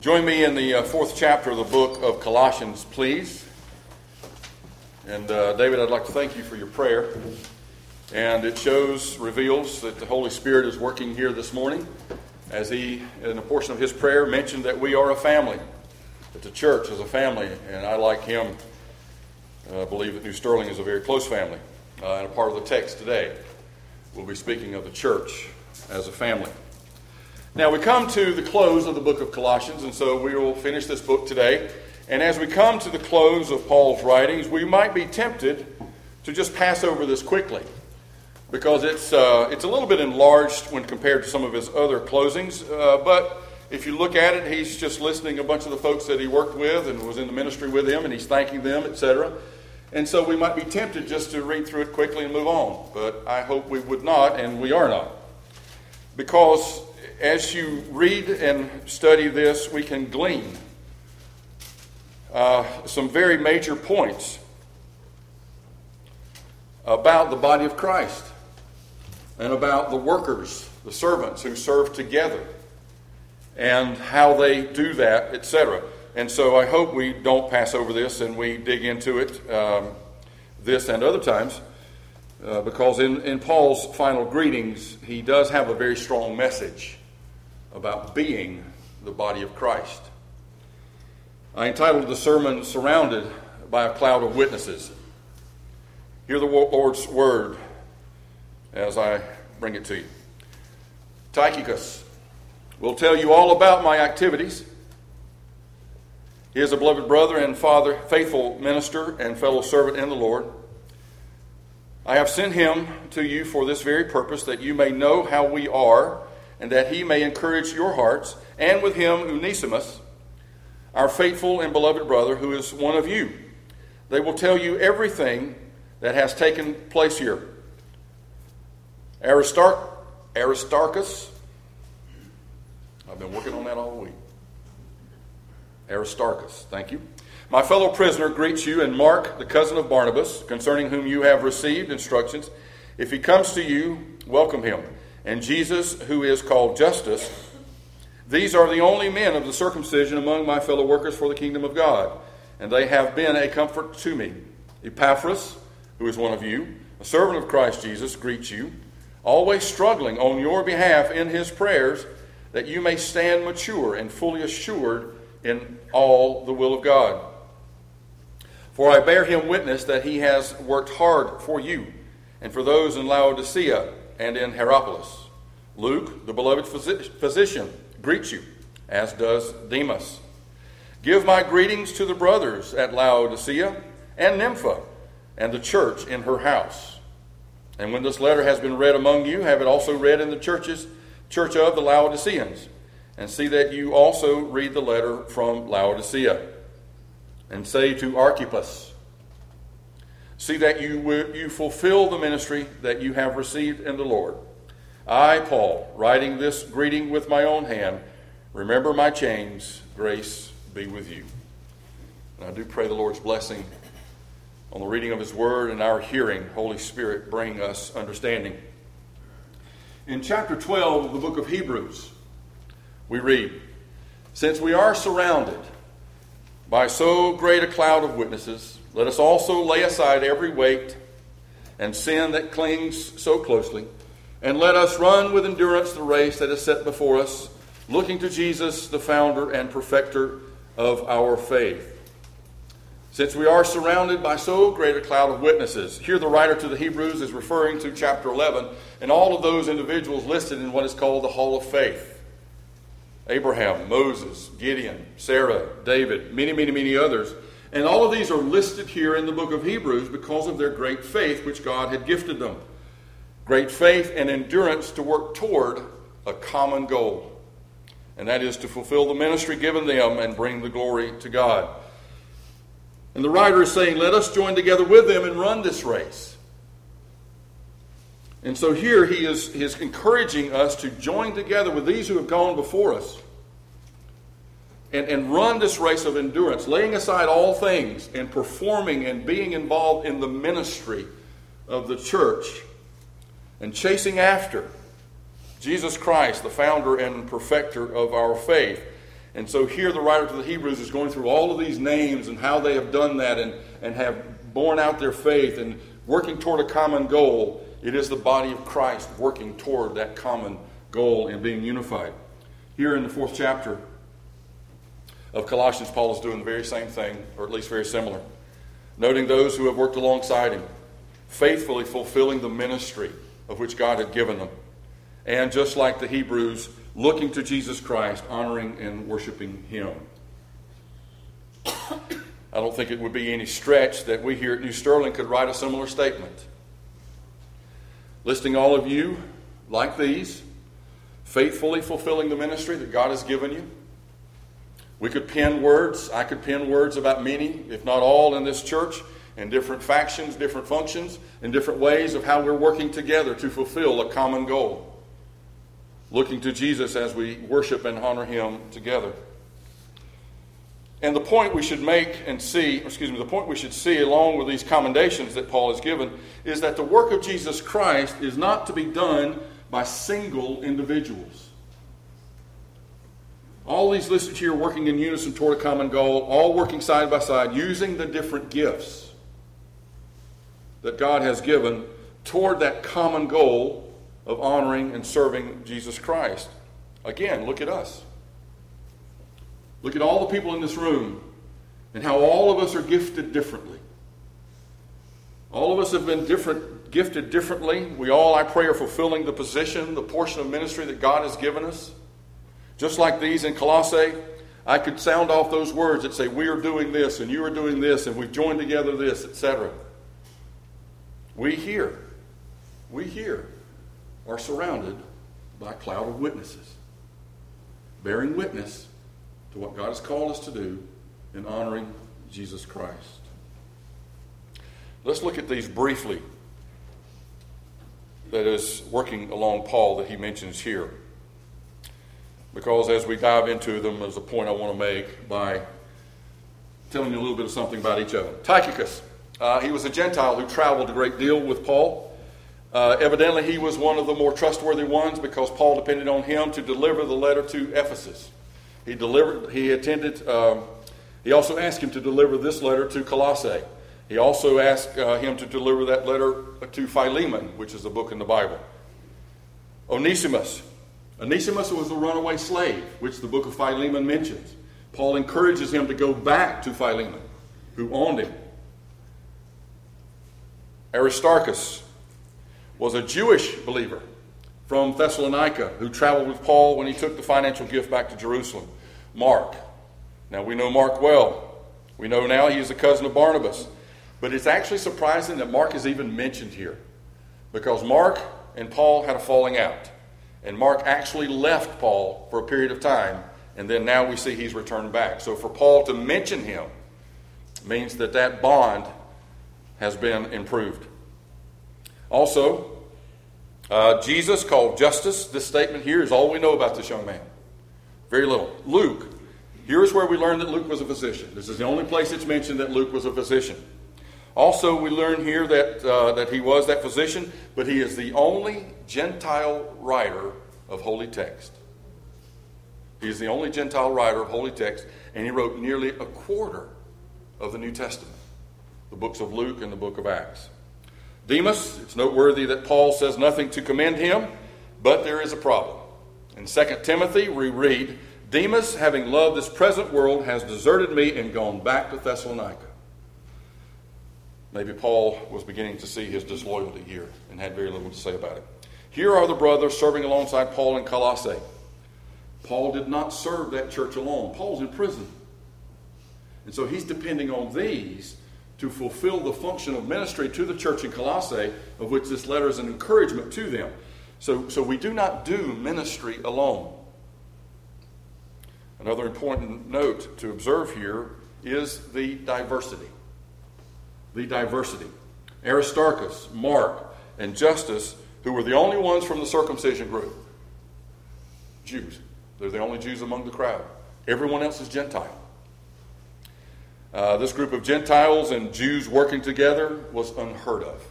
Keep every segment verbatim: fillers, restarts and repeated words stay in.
Join me in the uh, fourth chapter of the book of Colossians, please. And uh, David, I'd like to thank you for your prayer. And it shows, reveals that the Holy Spirit is working here this morning, as he, in a portion of his prayer, mentioned that we are a family, that the church is a family. And I, like him, uh, believe that New Sterling is a very close family. Uh, and a part of the text today, we'll be speaking of the church as a family. Now we come to the close of the book of Colossians, and so we will finish this book today. And as we come to the close of Paul's writings, we might be tempted to just pass over this quickly, because it's uh, it's a little bit enlarged when compared to some of his other closings. Uh, but if you look at it, he's just listing a bunch of the folks that he worked with and was in the ministry with him, and he's thanking them, et cetera. And so we might be tempted just to read through it quickly and move on. But I hope we would not, and we are not, because as you read and study this, we can glean uh, some very major points about the body of Christ and about the workers, the servants who serve together, and how they do that, et cetera. And so I hope we don't pass over this and we dig into it um, this and other times, uh, because in, in Paul's final greetings, he does have a very strong message about being the body of Christ. I entitled the sermon, Surrounded by a Cloud of Witnesses. Hear the Lord's word as I bring it to you. Tychicus will tell you all about my activities. He is a beloved brother and father, faithful minister and fellow servant in the Lord. I have sent him to you for this very purpose, that you may know how we are, and that he may encourage your hearts, and with him Onesimus, our faithful and beloved brother, who is one of you. They will tell you everything that has taken place here. Aristarch- Aristarchus, I've been working on that all week. Aristarchus, thank you. My fellow prisoner greets you, and Mark, the cousin of Barnabas, concerning whom you have received instructions. If he comes to you, welcome him. And Jesus, who is called Justus. These are the only men of the circumcision among my fellow workers for the kingdom of God, and they have been a comfort to me. Epaphras, who is one of you, a servant of Christ Jesus, greets you, always struggling on your behalf in his prayers, that you may stand mature and fully assured in all the will of God. For I bear him witness that he has worked hard for you, and for those in Laodicea and in Hierapolis. Luke, the beloved physician, greets you, as does Demas. Give my greetings to the brothers at Laodicea and Nympha, and the church in her house. And when this letter has been read among you, have it also read in the churches, church of the Laodiceans. And see that you also read the letter from Laodicea. And say to Archippus, see that you you fulfill the ministry that you have received in the Lord. I, Paul, writing this greeting with my own hand, remember my chains. Grace be with you. And I do pray the Lord's blessing on the reading of his word and our hearing. Holy Spirit, bring us understanding. In chapter twelve of the book of Hebrews, we read, since we are surrounded by so great a cloud of witnesses, let us also lay aside every weight and sin that clings so closely, and let us run with endurance the race that is set before us, looking to Jesus, the founder and perfecter of our faith. Since we are surrounded by so great a cloud of witnesses, here the writer to the Hebrews is referring to chapter eleven and all of those individuals listed in what is called the Hall of Faith. Abraham, Moses, Gideon, Sarah, David, many, many, many others. And all of these are listed here in the book of Hebrews because of their great faith which God had gifted them. Great faith and endurance to work toward a common goal. And that is to fulfill the ministry given them and bring the glory to God. And the writer is saying, let us join together with them and run this race. And so here he is, he is encouraging us to join together with these who have gone before us and, and run this race of endurance, laying aside all things and performing and being involved in the ministry of the church and chasing after Jesus Christ, the founder and perfecter of our faith. And so here the writer to the Hebrews is going through all of these names and how they have done that and, and have borne out their faith and working toward a common goal. It is the body of Christ working toward that common goal and being unified. Here in the fourth chapter of Colossians, Paul is doing the very same thing, or at least very similar. Noting those who have worked alongside him, faithfully fulfilling the ministry of which God had given them. And just like the Hebrews, looking to Jesus Christ, honoring and worshiping him. I don't think it would be any stretch that we here at New Sterling could write a similar statement. Listing all of you like these, faithfully fulfilling the ministry that God has given you. We could pen words. I could pen words about many, if not all, in this church, and different factions, different functions, and different ways of how we're working together to fulfill a common goal. Looking to Jesus as we worship and honor him together. And the point we should make and see, excuse me, the point we should see along with these commendations that Paul has given is that the work of Jesus Christ is not to be done by single individuals. All these listed here working in unison toward a common goal, all working side by side, using the different gifts that God has given toward that common goal of honoring and serving Jesus Christ. Again, look at us. Look at all the people in this room and how all of us are gifted differently. All of us have been different, gifted differently. We all, I pray, are fulfilling the position, the portion of ministry that God has given us. Just like these in Colossae, I could sound off those words that say, we are doing this and you are doing this and we've joined together this, et cetera. We here, we here are surrounded by a cloud of witnesses, bearing witness to what God has called us to do in honoring Jesus Christ. Let's look at these briefly. That is working along Paul that he mentions here. Because as we dive into them, there's a point I want to make by telling you a little bit of something about each of them. Tychicus, uh, he was a Gentile who traveled a great deal with Paul. Uh, evidently, he was one of the more trustworthy ones because Paul depended on him to deliver the letter to Ephesus. He delivered. He attended. Um, he also asked him to deliver this letter to Colossae. He also asked uh, him to deliver that letter to Philemon, which is a book in the Bible. Onesimus. Onesimus was a runaway slave, which the book of Philemon mentions. Paul encourages him to go back to Philemon, who owned him. Aristarchus was a Jewish believer from Thessalonica who traveled with Paul when he took the financial gift back to Jerusalem. Mark. Now we know Mark well. We know now he is a cousin of Barnabas. But it's actually surprising that Mark is even mentioned here, because Mark and Paul had a falling out. And Mark actually left Paul for a period of time, and then now we see he's returned back. So for Paul to mention him means that that bond has been improved. Also, uh, Jesus called Justus. This statement here is all we know about this young man. Very little. Luke. Here's where we learn that Luke was a physician. This is the only place it's mentioned that Luke was a physician. Also, we learn here that uh, that he was that physician, but he is the only Gentile writer of Holy Text. He is the only Gentile writer of Holy Text, and he wrote nearly a quarter of the New Testament, the books of Luke and the book of Acts. Demas, it's noteworthy that Paul says nothing to commend him, but there is a problem. In Second Timothy, we read, Demas, having loved this present world, has deserted me and gone back to Thessalonica. Maybe Paul was beginning to see his disloyalty here and had very little to say about it. Here are the brothers serving alongside Paul in Colossae. Paul did not serve that church alone. Paul's in prison. And so he's depending on these to fulfill the function of ministry to the church in Colossae, of which this letter is an encouragement to them. So, so we do not do ministry alone. Another important note to observe here is the diversity. The diversity. Aristarchus, Mark, and Justus, who were the only ones from the circumcision group. Jews. They're the only Jews among the crowd. Everyone else is Gentile. Uh, this group of Gentiles and Jews working together was unheard of.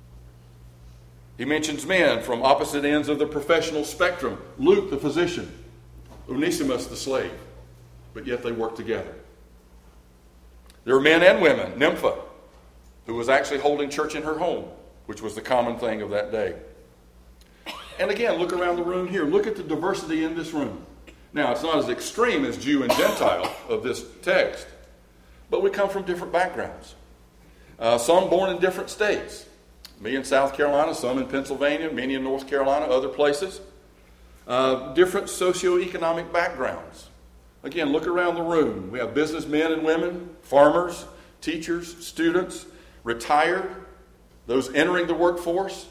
He mentions men from opposite ends of the professional spectrum. Luke, the physician. Onesimus, the slave. but yet they work together. There are men and women. Nympha, who was actually holding church in her home, which was the common thing of that day. And again, look around the room here. Look at the diversity in this room. Now, it's not as extreme as Jew and Gentile of this text, but we come from different backgrounds. Uh, some born in different states. Me in South Carolina, some in Pennsylvania, many in North Carolina, other places. Uh, different socioeconomic backgrounds. Again, look around the room. We have businessmen and women, farmers, teachers, students, retired, those entering the workforce.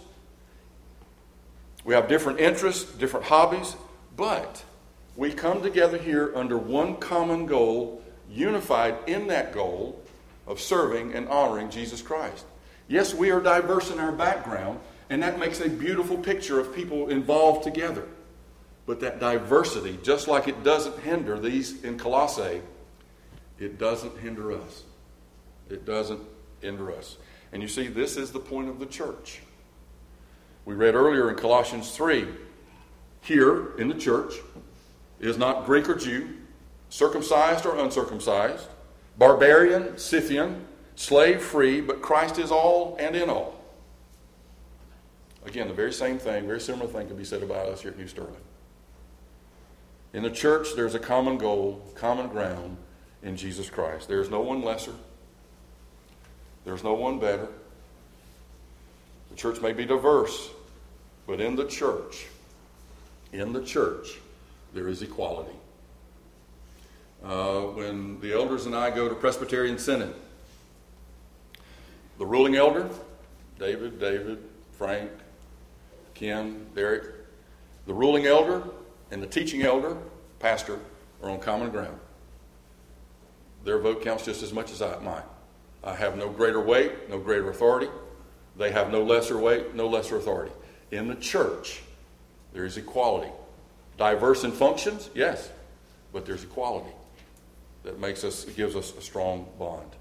We have different interests, different hobbies, but we come together here under one common goal, unified in that goal of serving and honoring Jesus Christ. Yes, we are diverse in our background, and that makes a beautiful picture of people involved together. But that diversity, just like it doesn't hinder these in Colossae, it doesn't hinder us. It doesn't hinder us. And you see, this is the point of the church. We read earlier in Colossians three, here in the church is not Greek or Jew, circumcised or uncircumcised, barbarian, Scythian, slave free, but Christ is all and in all. Again, the very same thing, very similar thing can be said about us here at New Sterling. In the church, there's a common goal, common ground in Jesus Christ. There's no one lesser. There's no one better. The church may be diverse, but in the church, in the church, there is equality. Uh, when the elders and I go to Presbyterian Synod, the ruling elder, David, David, Frank, Ken, Derek, the ruling elder and the teaching elder, pastor, are on common ground. Their vote counts just as much as I, mine. I have no greater weight, no greater authority. They have no lesser weight, no lesser authority. In the church, there is equality. Diverse in functions, yes, but there's equality that makes us, it gives us a strong bond.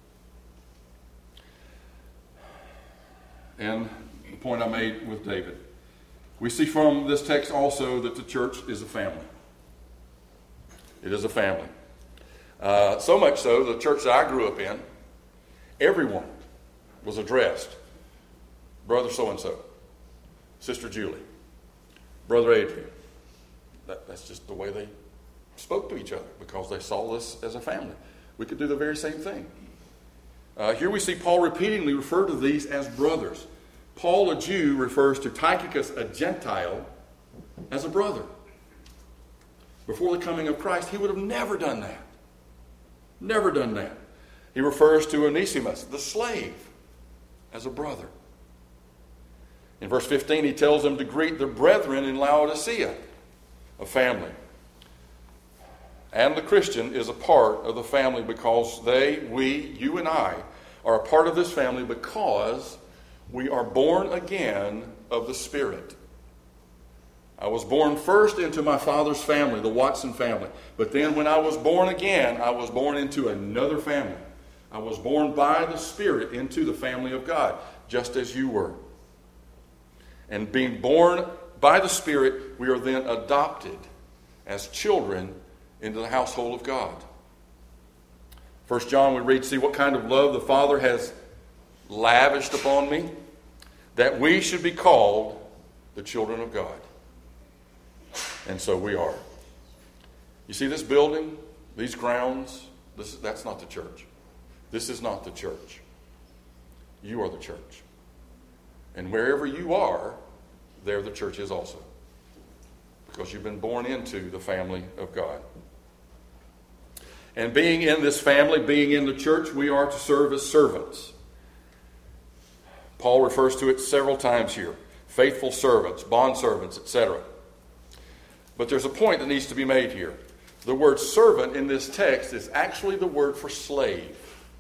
And the point I made with David. We see from this text also that the church is a family. It is a family. Uh, so much so, the church that I grew up in, everyone was addressed. Brother so-and-so, Sister Julie, Brother Adrian. That, that's just the way they spoke to each other because they saw us as a family. We could do the very same thing. Uh, here we see Paul repeatedly refer to these as brothers. Paul, a Jew, refers to Tychicus, a Gentile, as a brother. Before the coming of Christ, he would have never done that. Never done that. He refers to Onesimus, the slave, as a brother. In verse fifteen, he tells them to greet the brethren in Laodicea, a family. And the Christian is a part of the family because they, we, you and I, are a part of this family because we are born again of the Spirit. I was born first into my father's family, the Watson family. But then when I was born again, I was born into another family. I was born by the Spirit into the family of God, just as you were. And being born by the Spirit, we are then adopted as children into the household of God. First John, we read, see what kind of love the Father has lavished upon me, that we should be called the children of God. And so we are. You see this building, these grounds, this, that's not the church. This is not the church. You are the church. And wherever you are, there the church is also. Because you've been born into the family of God. And being in this family, being in the church, we are to serve as servants. Paul refers to it several times here. Faithful servants, bondservants, et cetera. But there's a point that needs to be made here. The word servant in this text is actually the word for slave.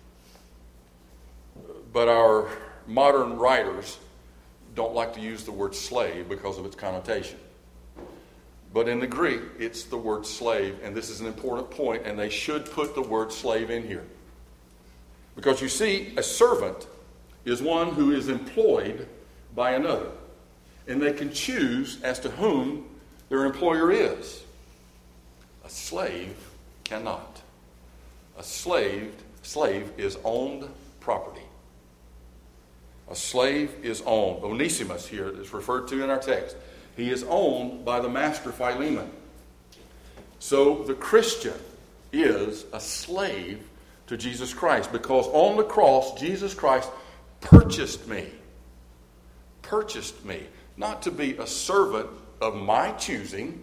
But our modern writers don't like to use the word slave because of its connotation. But in the Greek, it's the word slave, and this is an important point, and they should put the word slave in here. Because you see, a servant is one who is employed by another, and they can choose as to whom their employer is. A slave Cannot. A slave, slave is owned property. A slave is owned. Onesimus here is referred to in our text. He is owned by the master Philemon. So the Christian is a slave to Jesus Christ, because on the cross, Jesus Christ purchased me. Purchased me. Not to be a servant of my choosing.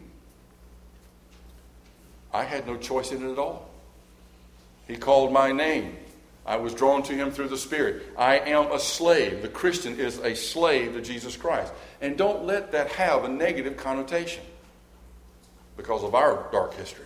I had no choice in it at all. He called my name. I was drawn to him through the Spirit. I am a slave. The Christian is a slave to Jesus Christ. And don't let that have a negative connotation because of our dark history.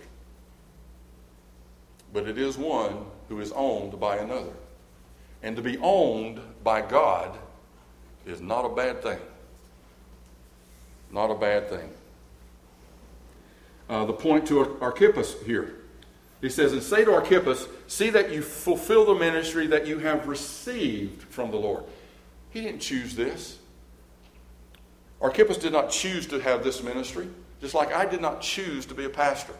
But it is one who is owned by another. And to be owned by God is not a bad thing. Not a bad thing. Uh, the point to Archippus here. He says, and say to Archippus, see that you fulfill the ministry that you have received from the Lord. He didn't choose this. Archippus did not choose to have this ministry, just like I did not choose to be a pastor.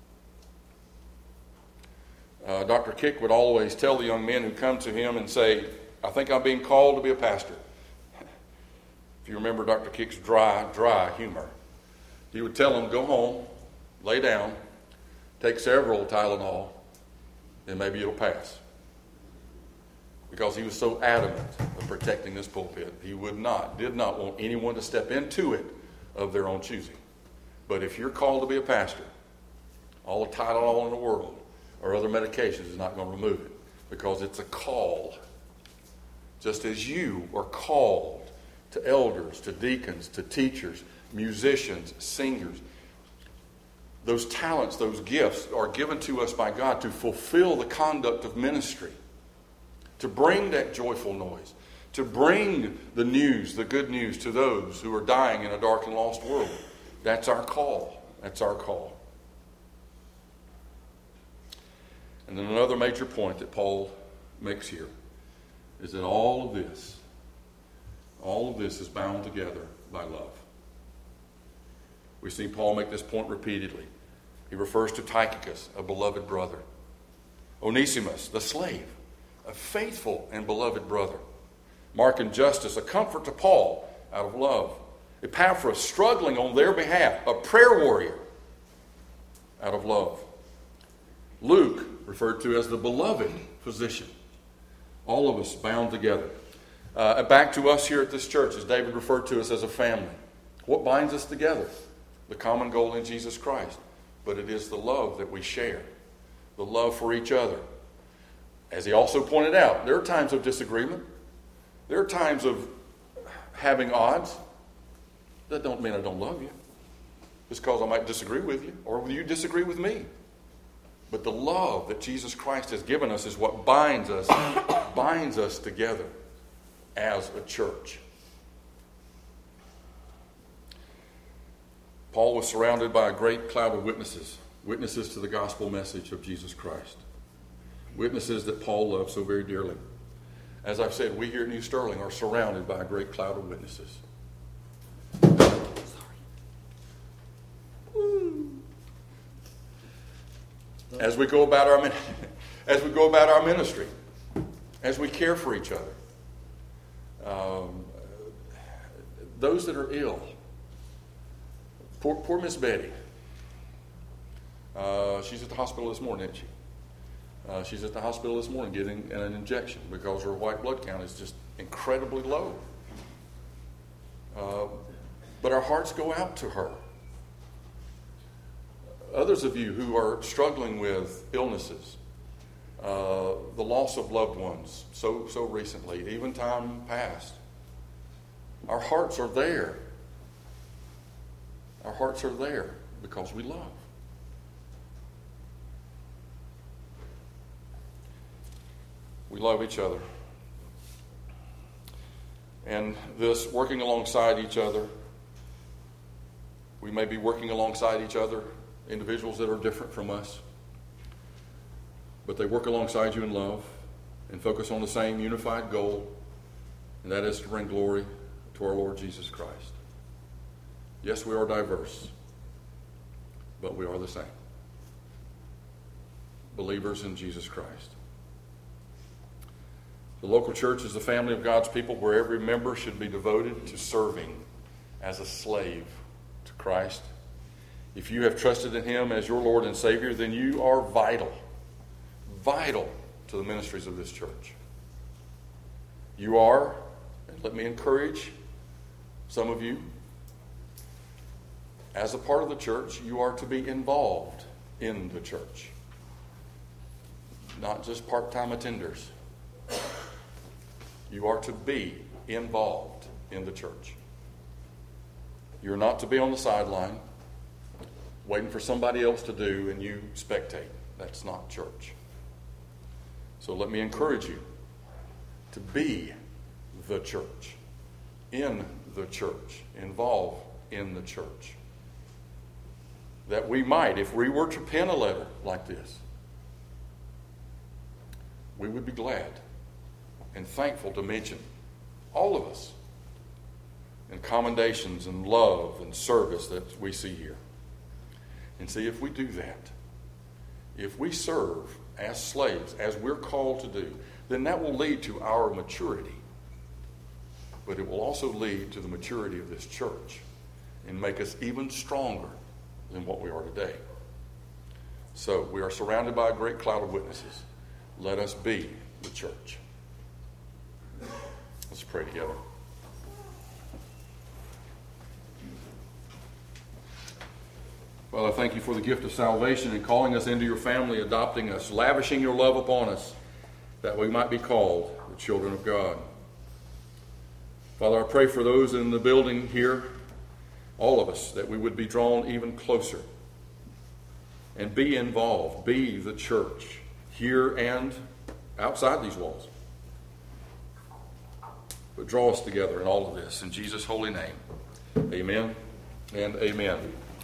Uh, Doctor Kick would always tell the young men who come to him and say, I think I'm being called to be a pastor. If you remember Doctor Kick's dry, dry humor, he would tell them, go home, lay down, take several Tylenol, and maybe it'll pass. Because he was so adamant of protecting this pulpit. He would not, did not want anyone to step into it of their own choosing. But if you're called to be a pastor, all the Tylenol in the world or other medications is not going to remove it, because it's a call. Just as you are called to elders, to deacons, to teachers, musicians, singers. Those talents, those gifts are given to us by God to fulfill the conduct of ministry, to bring that joyful noise, to bring the news, the good news to those who are dying in a dark and lost world. That's our call. That's our call. And then another major point that Paul makes here is that all of this, all of this is bound together by love. We see Paul make this point repeatedly. He refers to Tychicus, a beloved brother. Onesimus, the slave, a faithful and beloved brother. Mark and Justus, a comfort to Paul out of love. Epaphras, struggling on their behalf, a prayer warrior out of love. Luke, referred to as the beloved physician. All of us bound together. Uh, back to us here at this church, as David referred to us as a family. What binds us together? The common goal in Jesus Christ. But it is the love that we share. The love for each other. As he also pointed out, there are times of disagreement. There are times of having odds. That don't mean I don't love you. Just because I might disagree with you, or you disagree with me. But the love that Jesus Christ has given us is what binds us, binds us together as a church. Paul was surrounded by a great cloud of witnesses, witnesses to the gospel message of Jesus Christ. Witnesses that Paul loved so very dearly. As I've said, we here at New Sterling are surrounded by a great cloud of witnesses. As we go about our as we go about our ministry, as we care for each other, um, those that are ill. Poor, poor Miss Betty. Uh, she's at the hospital this morning, isn't she? Uh, she's at the hospital this morning getting an injection because her white blood count is just incredibly low. Uh, but our hearts go out to her. Others of you who are struggling with illnesses, uh, the loss of loved ones so so recently, even time past, our hearts are there. Our hearts are there because we love. We love each other. And this working alongside each other, we may be working alongside each other, individuals that are different from us, but they work alongside you in love and focus on the same unified goal, and that is to bring glory to our Lord Jesus Christ. Yes, we are diverse, but we are the same. believers in Jesus Christ. The local church is the family of God's people where every member should be devoted to serving as a slave to Christ. If you have trusted in Him as your Lord and Savior, then you are vital, vital to the ministries of this church. You are, and let me encourage some of you, as a part of the church, you are to be involved in the church. Not just part-time attenders. You are to be involved in the church. You're not to be on the sideline, waiting for somebody else to do and you spectate. That's not church. So let me encourage you to be the church, in the church, involved in the church. That we might, if we were to pen a letter like this, we would be glad and thankful to mention all of us in commendations and love and service that we see here. And see, if we do that, if we serve as slaves, as we're called to do, then that will lead to our maturity. But it will also lead to the maturity of this church and make us even stronger than what we are today. So we are surrounded by a great cloud of witnesses. Let us be the church. Let's pray together. Father, I thank you for the gift of salvation and calling us into your family, adopting us, lavishing your love upon us, that we might be called the children of God. Father, I pray for those in the building here, all of us, that we would be drawn even closer and be involved, be the church here and outside these walls. But draw us together in all of this. In Jesus' holy name, amen and amen.